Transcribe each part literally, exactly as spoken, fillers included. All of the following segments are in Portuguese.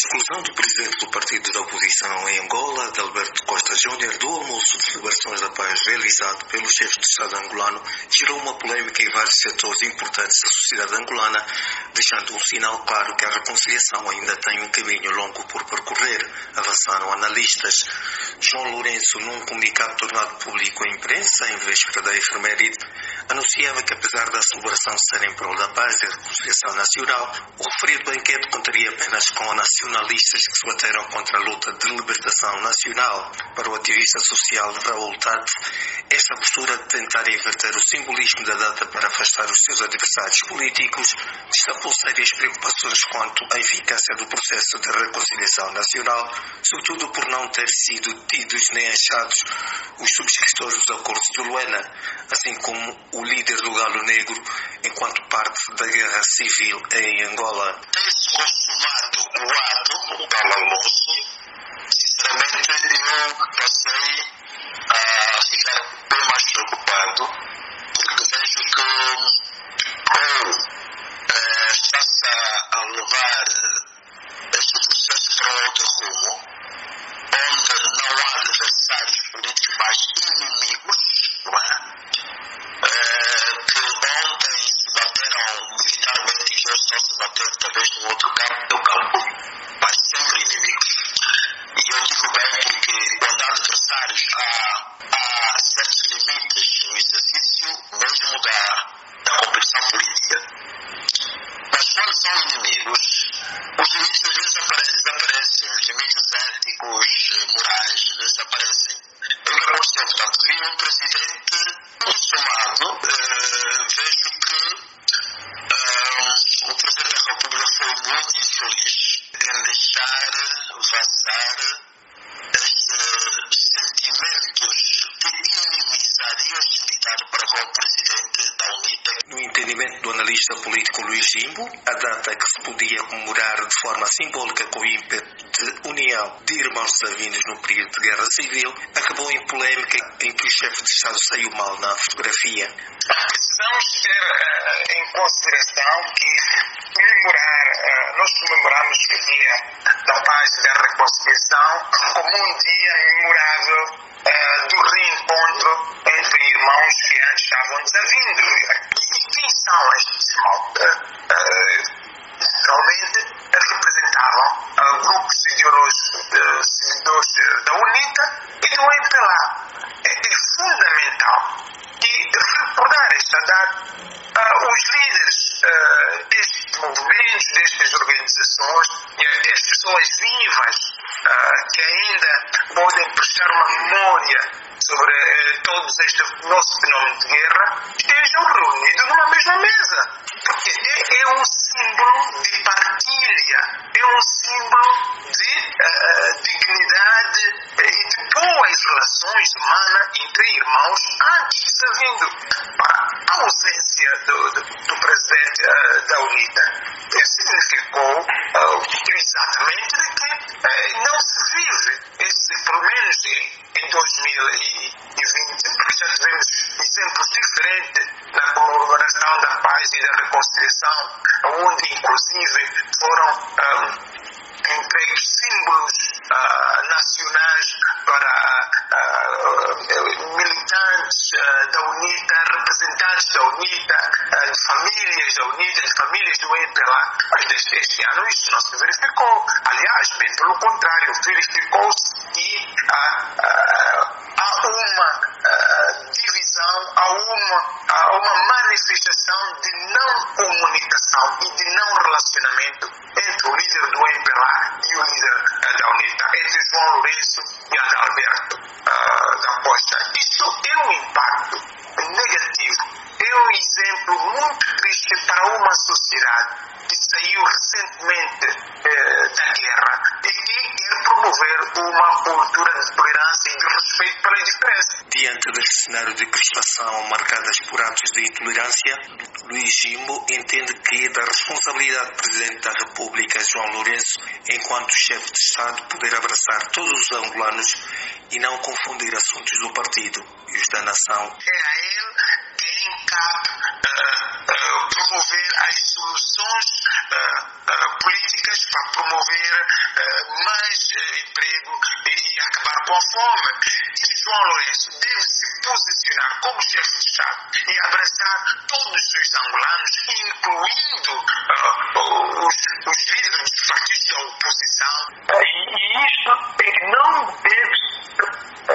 exclusão do presidente do partido da oposição em Angola, Adalberto Costa Júnior, do almoço de celebrações da paz realizado pelo chefe de Estado angolano, gerou uma polémica em vários setores importantes da sociedade angolana, deixando um sinal claro que a reconciliação ainda tem um caminho longo por percorrer, avançaram analistas. João Lourenço, num comunicado tornado público à imprensa, em véspera da efeméride, anunciava que apesar da celebração ser em prol da paz e reconciliação nacional, o referido banquete contaria apenas com nacionalistas que se bateram contra a luta de libertação nacional. Para o ativista social Raul Tate, esta postura de tentar inverter o simbolismo da data para afastar os seus adversários políticos destapou sérias preocupações quanto à eficácia do processo de reconciliação nacional, sobretudo por não ter sido tidos nem achados os subscritores dos acordos de Luena, assim como o líder do Galo Negro, enquanto parte da guerra civil em Angola. Tem-se consumado o ato do almoço. Sinceramente, eu passei a ficar bem mais preocupado, porque vejo que ou eh, está-se a, a levar este processo para um outro rumo, onde não há adversários políticos, mas inimigos, não é? Eh, que ontem se bateram militarmente e que hoje estão se batendo talvez no outro campo do campo, mas sempre inimigos. E eu digo bem porque quando há adversários há, há certos limites no exercício mesmo da, da competição política. Mas quando são inimigos, os limites às vezes apare- desaparecem, os limites éticos, morais, às vezes desaparecem. É o que aconteceu, portanto, vi um presidente consumado, eh, vejo que eh, o Presidente da República foi muito infeliz em deixar vazar estes sentimentos de inimizade e hostilidade para com o Presidente da UNITA. No entendimento do analista político Luís Jimbo, a data que se podia comemorar de forma simbólica com o ímpeto de união de irmãos desavindos no período de guerra civil, acabou em polémica em que o chefe de Estado saiu mal na fotografia. Precisamos ter uh, em consideração que comemorar, uh, nós comemoramos o Dia da Paz e da Reconciliação como um dia memorável uh, do reencontro entre irmãos que antes estavam desavindos. E, e quem são estes irmãos? Uh, uh, Geralmente representavam uh, grupos ideológicos de seguidores da UNITA e do M P L A. É, é fundamental que recordar esta data, uh, os líderes uh, destes movimentos, destas organizações, e as pessoas vivas uh, que ainda podem prestar uma memória sobre uh, todos este nosso fenómeno de guerra, estejam reunidos numa mesma mesa. Porque é, é um símbolo de partilha, é um símbolo de uh, dignidade e de boas relações humanas entre irmãos antes de ser vindo. A ausência do, do, do presidente uh, da UNITA significou uh, exatamente de que uh, não se vive, esse, pelo menos em, em dois mil e vinte, porque já tivemos exemplos diferentes na comemoração da paz e da reconciliação, onde inclusive foram um, entregues símbolos uh, nacionais para uh, militantes uh, da UNITA, representantes da UNITA, uh, de famílias da UNITA, de famílias do M P L A. Mas desde este ano isso não se verificou. Aliás, bem pelo contrário, verificou-se que uh, uh, há uma uh, divisão, há uma, há uma manifestação de não comunicação e de não relacionamento entre o líder do M P L A e o líder uh, da UNITA, entre João Lourenço e Adalberto uh, da Costa. Isso é um impacto negativo, é um exemplo muito triste para uma sociedade que saiu recentemente uh, da guerra e que quer promover uma cultura de tolerância e de respeito pela diferença. Diante deste cenário de crispação marcadas por atos de intolerância, Luís Jimbo entende que é da responsabilidade do Presidente da República, João Lourenço, enquanto chefe de Estado, poder abraçar todos os angolanos e não confundir assuntos do partido e os da nação. É a ele que quem cabe uh, uh, promover as soluções uh, uh, políticas para promover uh, mais uh, emprego e, e acabar com a fome. E João Lourenço deve se posicionar como chefe de Estado e abraçar todos os angolanos, incluindo uh, os, os líderes dos partidos da oposição. Uh, e, e isto é que não deve ser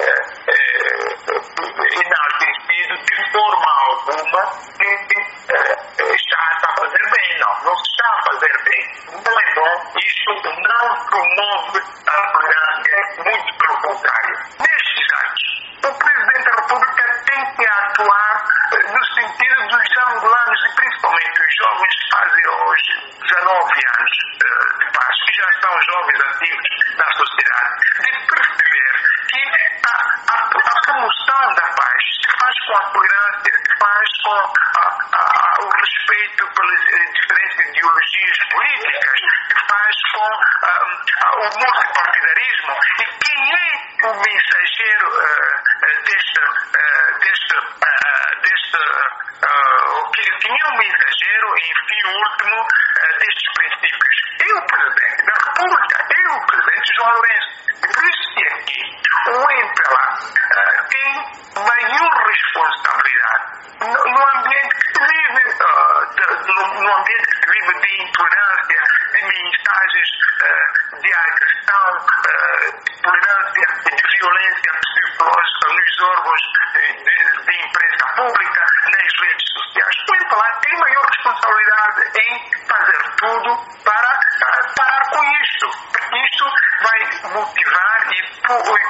uh, uh, enaltecido de forma alguma que uh, está a fazer bem. Não, não se está a fazer bem. Não é bom. Isto não promove a tolerância, muito pelo contrário. Nestes casos, o Presidente da República tem que atuar no sentido dos angolanos e principalmente os jovens que fazem hoje dezanove anos uh, de paz, que já são jovens ativos na sociedade, de perceber que a, a, a promoção da paz se faz com a tolerância, se faz com a, a, o respeito pelas uh, diferentes ideologias políticas, se faz com uh, uh, o multipartidarismo. E quem é o mensageiro uh, deste, uh, deste, uh, deste uh, quem é o mensageiro, enfim, último uh, destes princípios? É o Presidente da República, é o Presidente João Lourenço. E por isso que aqui o M P L A uh, tem maior responsabilidade no, no ambiente que se vive, uh, de, no, no ambiente que se vive de intolerância, de mensagens uh, de agressão, uh, de tolerância e de violência psicológica nos órgãos de, de, de imprensa pública, nas redes sociais. O M P L A tem maior responsabilidade em fazer tudo para uh, parar com isto, porque isto vai motivar e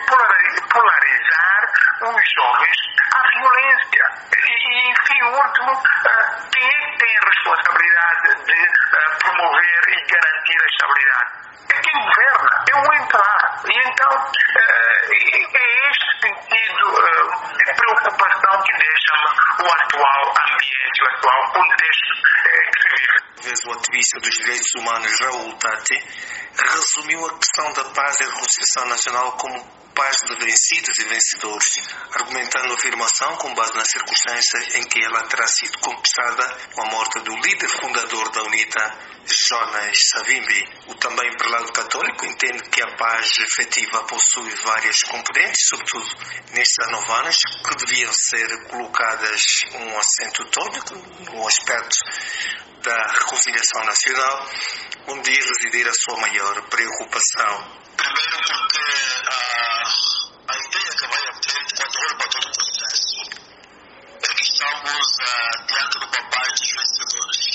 polarizar os jovens à violência. E, e enfim, o último, uh, quem é que tem a responsabilidade de uh, promover e garantir a estabilidade? É quem governa, é o M P L A. E então, uh, é este sentido uh, de preocupação que deixa o atual ambiente, o atual contexto uh, que se vive. O ativista dos direitos humanos Raul Tati resumiu a questão da paz e reconciliação nacional como paz de vencidos e vencedores, argumentando a afirmação com base na circunstância em que ela terá sido conquistada com a morte do líder fundador da UNITA, Jonas Savimbi. O também prelado católico entende que a paz efetiva possui várias componentes, sobretudo nestes anovanas, que deviam ser colocadas um acento tónico no aspecto da reconciliação nacional, onde ia residir a sua maior preocupação. Primeiro porque a, a ideia que vai a frente quando olho para todo o processo é que estamos uh, diante de uma paz dos vencedores.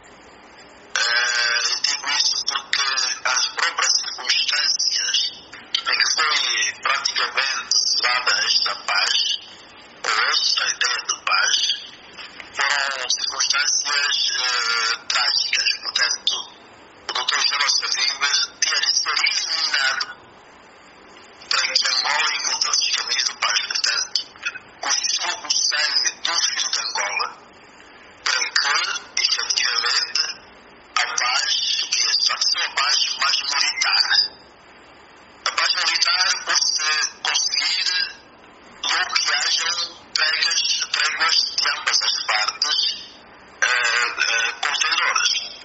Uh, eu digo isso porque as próprias circunstâncias em que foi praticamente selada esta paz, ou esta ideia de paz, foram circunstâncias uh, trágicas. Portanto, o doutor Jonas Savimbi tinha de ser eliminado para que Angola encontrasse os caminhos de paz. Portanto, custou o sangue do filho de Angola para que, efetivamente, a paz, que é só que ser uma paz mais militar. A paz militar pode-se conseguir logo que hajam tréguas, tréguas de ambas as partes uh, uh, contendoras.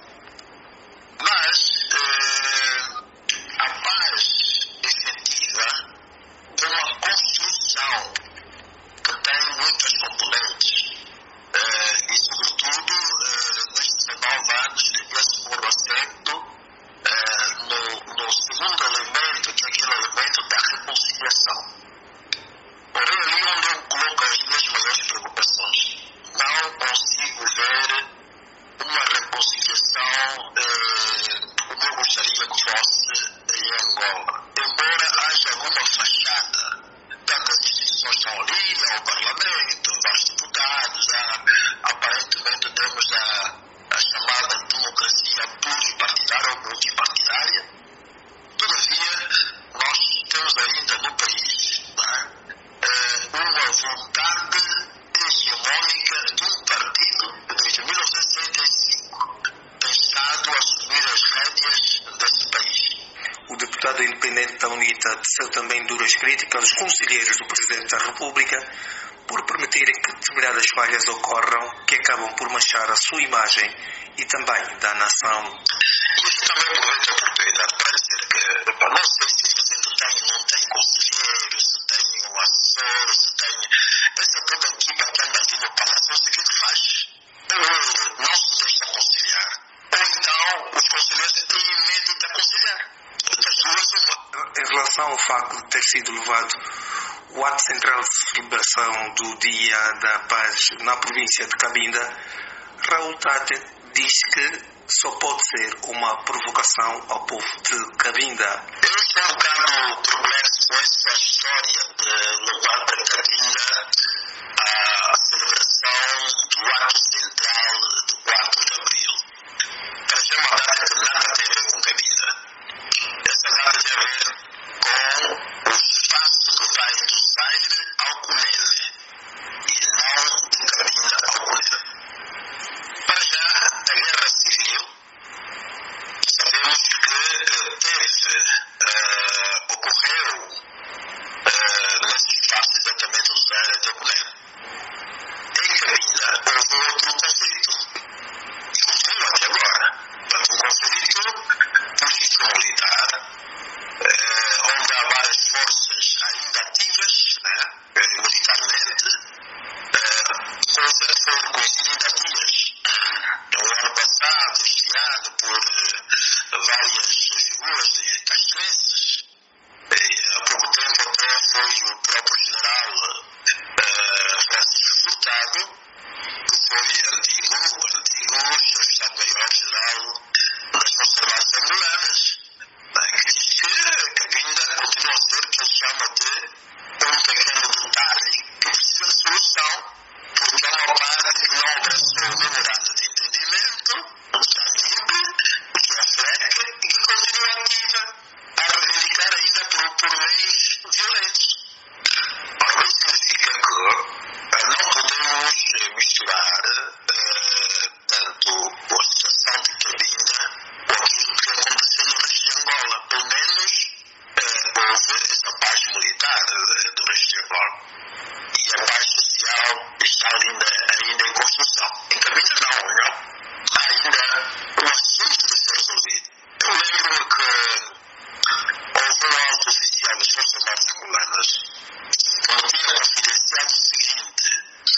Mas uh, a paz efetiva é uma construção que tem muitas componentes uh, e, sobretudo, uh, nestes dezenove anos, devia-se pôr o acento uh, no, no segundo elemento, que é aquele elemento da reconciliação. Porém, ali onde eu coloco as minhas maiores preocupações, não consigo ver uma reconciliação eh, como eu gostaria que fosse em Angola. Embora haja alguma fachada, tanto as instituições estão ali, há o Parlamento, há os deputados, há, aparentemente temos a, a chamada democracia pluripartidária ou multipartidária. Todavia, nós temos ainda no país, não é? uma vontade hegemônica de um partido que desde mil novecentos e sessenta e cinco tem estado a assumir as rédeas desse país. O deputado independente da UNITA teceu também duras críticas aos conselheiros do Presidente da República por permitirem que determinadas falhas ocorram que acabam por manchar a sua imagem e também da nação. Isso também aproveito a oportunidade para dizer que, pá, não sei se o Presidente tem ou não tem conselheiros, se tem um assessor, se tem essa toda a equipa que anda ali no Palácio, não sei o que é que faz. Ou ele não se deixa aconselhar, ou então os conselheiros têm medo de aconselhar. Das duas, uma. Em relação ao facto de ter sido levado o ato central de celebração do Dia da Paz na província de Cabinda, Raul Tate diz que só pode ser uma provocação ao povo de Cabinda. Eu estou um bocado perplexo com essa história de levar para Cabinda a celebração do ato central do quatro de abril. Para já é uma data que nada tem a ver com Cabinda. Essa data tem a ver com o espaço que vai do Zaire ao Cunene e não de Cabinda ao Cunene. Para já, a guerra civil, sabemos que teve, uh, ocorreu uh, nesse espaço exatamente do Zaire ao Cunene. Em Cabinda houve um outro conflito e continua até agora. Portanto, um conflito político-militar, uh, onde há várias forças ainda ativas, né, militarmente, uh, coisa que foi reconhecida ainda há dias. No ano passado, este ano, por uh, várias figuras de castrenses, e há pouco tempo até foi o próprio general uh, Francisco Furtado, que foi antigo, antigo chefe de Estado-Maior-General das Forças Armadas Angolanas, né, que diz que Cabinda continua a ser o que ele chama de um pequeno detalhe que precisa de solução, porque é uma parte que não abraçou o memorando de entendimento, o que é livre, o que é FLEC, e que continua ativa a reivindicar ainda por, por meios violentos. Ora, isso significa que não podemos misturar uh, tanto a situação de Cabinda com aquilo que aconteceu no resto de Angola. Pelo menos uh, houve essa paz militar uh, do resto de Angola. E a paz social está ainda, ainda em construção. Em Cabinda não, não. Há ainda um assunto de ser resolvido. Eu lembro-me que houve um alto oficial das Forças Armadas Angolanas que me tinha confidenciado o seguinte: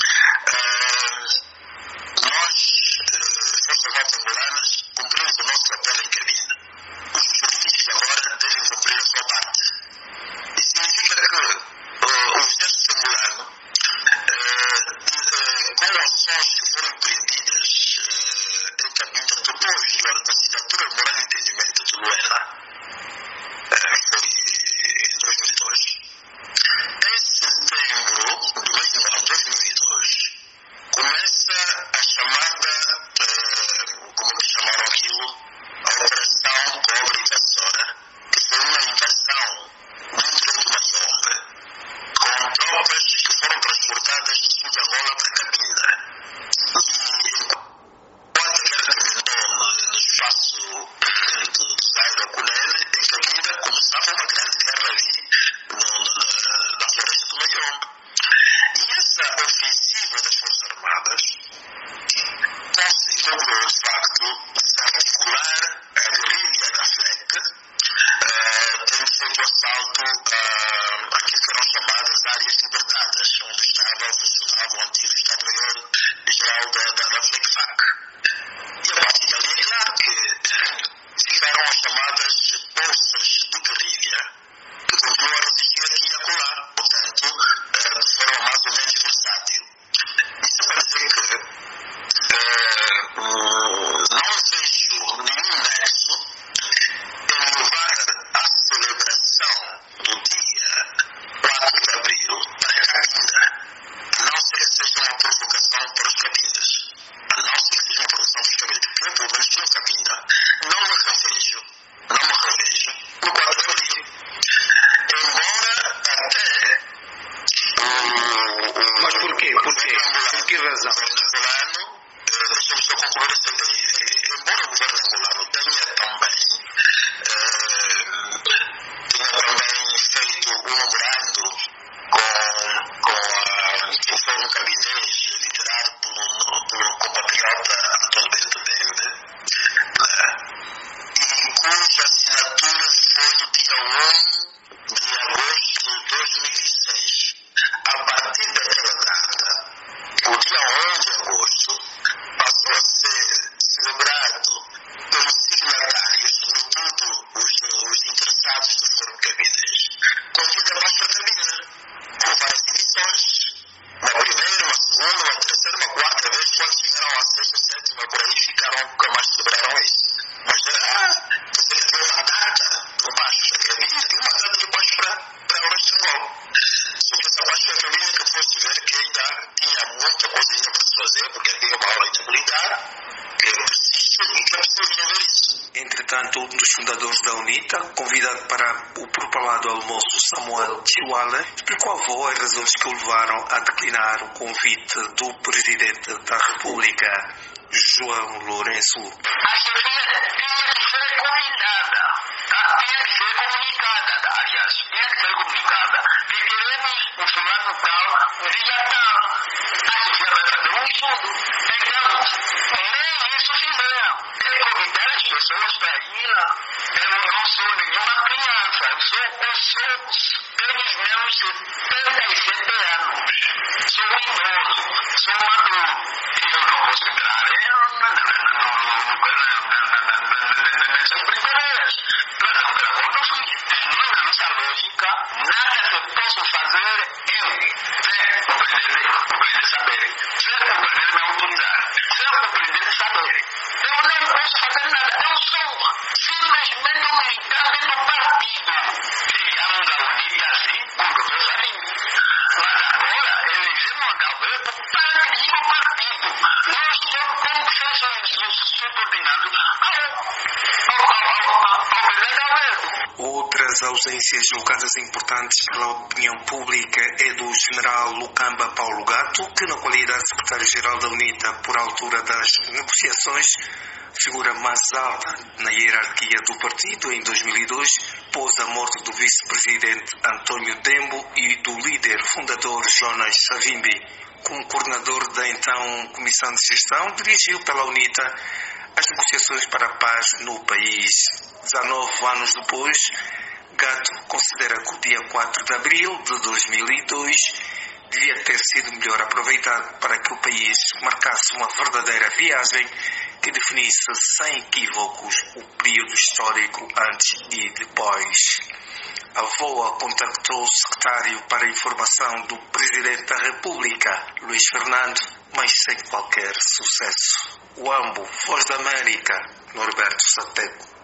uh, nós, uh, Forças Armadas Angolanas, cumprimos o nosso papel em Cabinda. Os políticos agora devem cumprir a sua parte. Isso significa que uh, o exército angolano, uh, de, uh, com ações que foram empreendidas uh, em Cabinda depois da assinatura do Memorando de Entendimento de Luena, Uh, foi em dois mil e dois. Em setembro do mesmo ano, dois mil e dois, começa a chamada, uh, como que chamaram aquilo, a Operação Cobre e Vassoura, que foi uma invasão no interior do Mayombe, com tropas que foram transportadas do sul de Angola para Cabinda. E enquanto a guerra terminou no, no espaço do, do Zaire ao Cunene, em Cabinda começava uma grande guerra ali no, no, na, na floresta do Mayombe. E essa ofensiva das Forças Armadas logrou, de facto, desarticular a guerrilha da FLEC, uh, tendo feito assalto uh, àquilo que eram chamadas áreas libertadas, onde estava, funcionava o antigo Estado-Maior-Geral da, da, da FLEC-FAC. E a partir dali é claro que ficaram as chamadas bolsas de guerrilha, que continuam a resistir aqui e acolá, portanto, uh, de forma mais ou menos versátil. Isso para dizer que uh, uh, não vejo nenhum nexo em levar a celebração do dia quatro de abril para Cabinda, a não ser que seja uma provocação para os cabindas. A não ser que seja uma provocação para os cabindas. Porque eu, pelo menos, sou cabinda, não me revejo, não me revejo no quatro de abril. Embora até o. Mas porquê? Porquê? Por que razão? O governo angolano, deixa-me só concluir essa ideia. Embora o governo angolano tenha também um memorando com, com a, o Fórum Cabinês, liderado pelo, pelo compatriota António Bento Bembe, né? E cuja assinatura foi no dia um de agosto de dois mil e seis. A partir daquela data, o dia um de agosto passou a ser celebrado pelos signatários, sobretudo os, os interessados do Fórum Cabinês, com o Dia da Paz Fraterna, com várias edições. Na primeira, na segunda, na terceira, na quarta vez, quando chegaram à sexta, sétima, por aí ficaram, nunca mais celebraram isso. Mas era, quer dizer, havia uma data de paz fraterna e uma data de paz para, para o resto de Angola. Só que essa paz fraterna que fosse ver que ainda tinha muita coisa ainda para se fazer, porque havia uma aula intercomunitária que persiste e que é preciso resolver isso. Entretanto, um dos fundadores da UNITA, convidado para o propalado almoço Samuel Chiwala, explicou à avó as razões que o levaram a declinar o convite do Presidente da República, João Lourenço. A chefia tinha que ser convidada, tá? Tinha que ser comunicada, aliás, tinha que ser comunicada, que queremos um fulano tal, um dia tal. A chefia vai fazer um estudo. Então, nem isso fizeram. É convidar as pessoas para ir lá. Eu não sou nenhuma criança, eu sou, eu sou, tenho meus setenta e sete anos. Sou idoso, sou maduro. E eu não posso entrar nessas brincadeiras. Não, pelo amor de Deus, na nossa lógica, nada que posso fazer eu, sem compreender, compreender saber, sem compreender me autorizar, sem compreender saber. Eu não posso fazer nada, eu sou simplesmente um militante do partido. Criamos a UNITA assim, com o doutor Salim. Mas agora, elegemos a Galberto para dirigir o partido. Nós somos como que somos subordinados ao, ao, ao, ao, ao presidente Galberto. Outras ausências julgadas importantes pela opinião pública é do general Lucamba Paulo Gato, que na qualidade de secretário-geral da UNITA por altura das negociações, figura mais alta na hierarquia do partido em dois mil e dois, pós a morte do vice-presidente António Dembo e do líder fundador Jonas Savimbi. Como coordenador da então Comissão de Gestão, dirigiu pela UNITA as negociações para a paz no país. dezanove anos depois, Gato considera que o dia quatro de abril de dois mil e dois devia ter sido melhor aproveitado para que o país marcasse uma verdadeira viagem que definisse sem equívocos o período histórico antes e depois. A V O A contactou o secretário para a informação do Presidente da República, Luís Fernando, mas sem qualquer sucesso. O Ambo, Voz da América, Norberto Sateco.